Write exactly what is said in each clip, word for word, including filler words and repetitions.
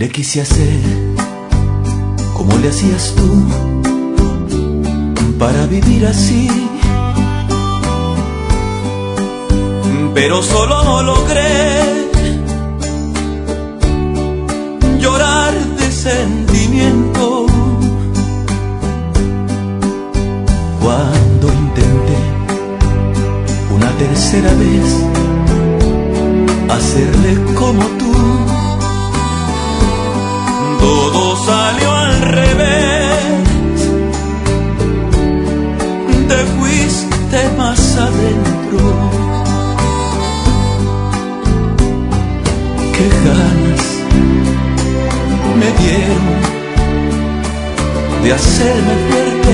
le quise hacer como le hacías tú, para vivir así, pero solo logré llorar de sentimiento cuando intenté una tercera vez hacerle como tú. Todo salió al revés, te fuiste más adentro. Qué ganas me dieron de hacerme fuerte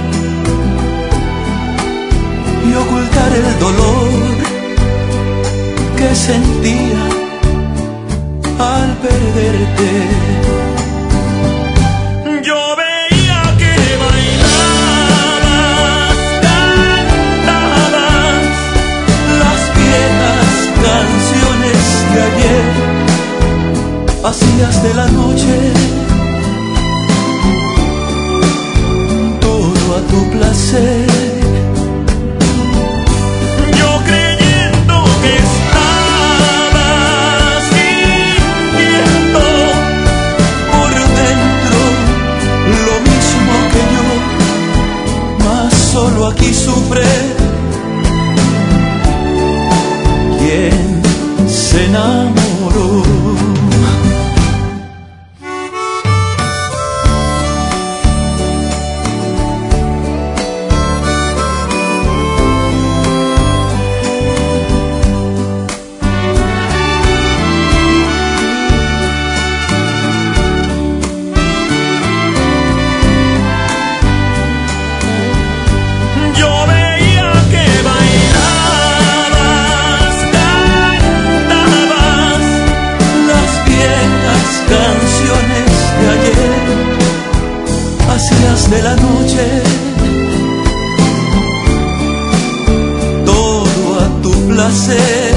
y ocultar el dolor que sentía al perderte. Yo veía que bailabas, cantabas las viejas canciones de ayer, hacías de la noche todo a tu placer. Solo aquí sufre quien se enamoró. De la noche todo a tu placer.